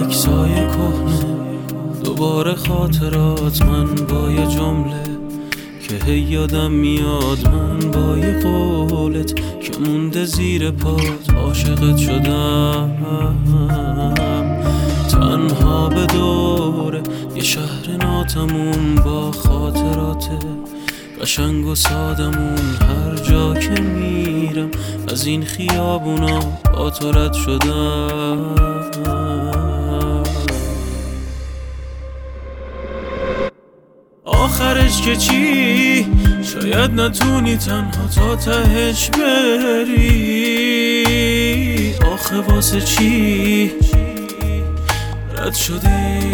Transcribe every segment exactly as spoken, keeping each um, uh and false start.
عکسای کهنه دوباره خاطرات، من با یه جمله که هی یادم میاد، من با یه قولت که مونده زیر پات عاشقت شدم. تنها به دوره یه شهر ناتموم با خاطرات قشنگ و سادمون، هر جا که میرم از این خیابونا با تو رد شدم. آخرش که چی؟ شاید نتونی تنها تا تهش بری. آخه واسه چی رد شدی؟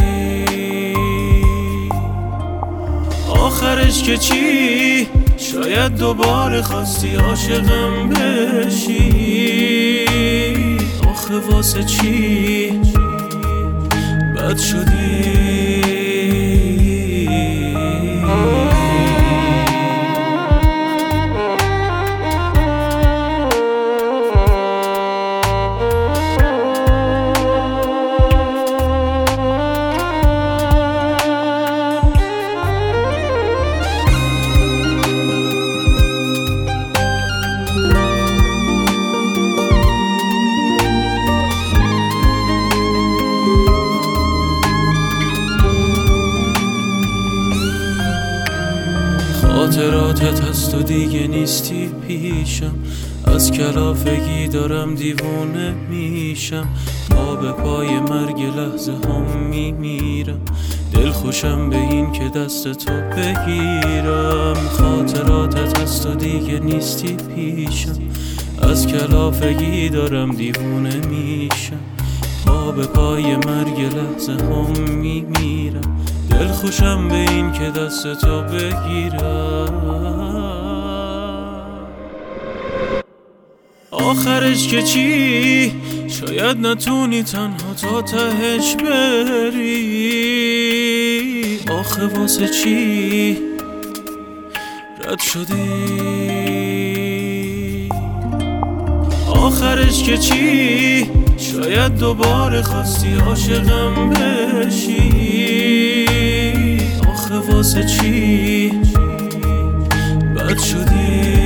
آخرش که چی؟ شاید دوباره خواستی عاشقم بشی. آخه واسه چی بد شدی؟ خاطراتت هست و دیگه نیستی پیشم، از کلافگی دارم دیوونه میشم. پا به پای مرگ لحظه هم میمیرم، دل خوشم به این که دست تو بگیرم. خاطراتت هست و دیگه نیستی پیشم، از کلافگی دارم دیوونه میشم. پا به پای مرگ لحظه هم میمیرم، دل خوشم به این که دست تو بگیرم. آخرش که چی؟ شاید نتونی تنها تا تهش بری. آخه واسه چی رد شدی؟ آخرش که چی؟ شاید دوباره خواستی عاشقم بشی. آخه واسه چی بد شدی؟